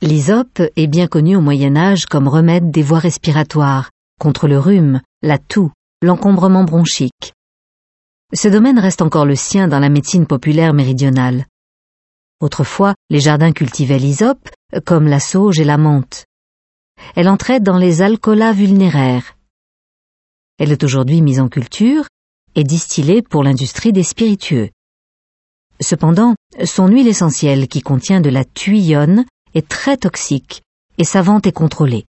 L'hysope est bien connu au Moyen-Âge comme remède des voies respiratoires, contre le rhume, la toux, l'encombrement bronchique. Ce domaine reste encore le sien dans la médecine populaire méridionale. Autrefois, les jardins cultivaient l'hysope, comme la sauge et la menthe. Elle entrait dans les alcools vulnéraires. Elle est aujourd'hui mise en culture et distillée pour l'industrie des spiritueux. Cependant, son huile essentielle qui contient de la thuillone est très toxique et sa vente est contrôlée.